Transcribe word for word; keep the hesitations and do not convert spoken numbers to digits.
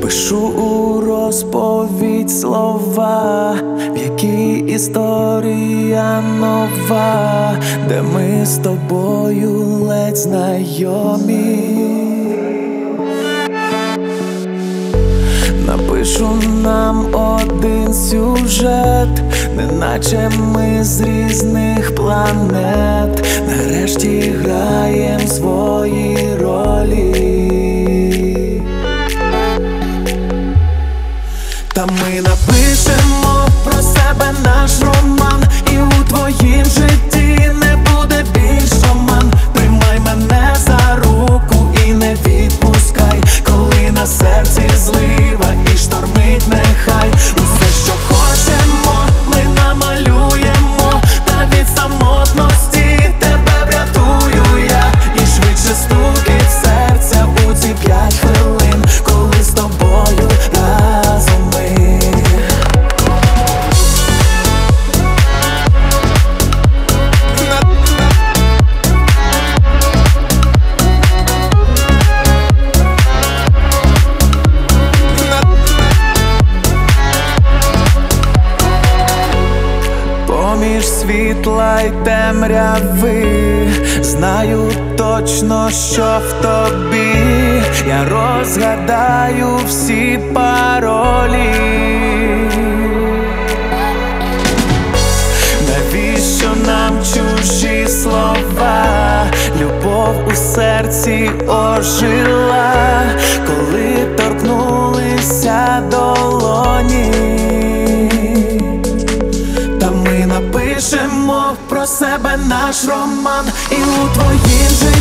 Пишу у розповідь слова, в якій історія нова, де ми з тобою ледь знайомі. Напишу нам один сюжет, неначе ми з різних планет. Нарешті граєм свої ролі. Та ми напишемо про себе наш роман, і у твоїм житті не буде більш оман. Тримай мене за руку і не відпускай, коли на серці злива і штормить нехай. Усе, що хочемо, ми намалюємо, та від самотності тебе врятую я. І швидше стукить серця у ці п'ять хвилин, коли з тобою разом ми. Поміж світла й темряви знаю точно, що в тобі. Я розгадаю всі паролі. Навіщо нам чужі слова? Любов у серці ожила, коли торкнулися долоні. Напишемо про себе наш роман, і у твоїм житті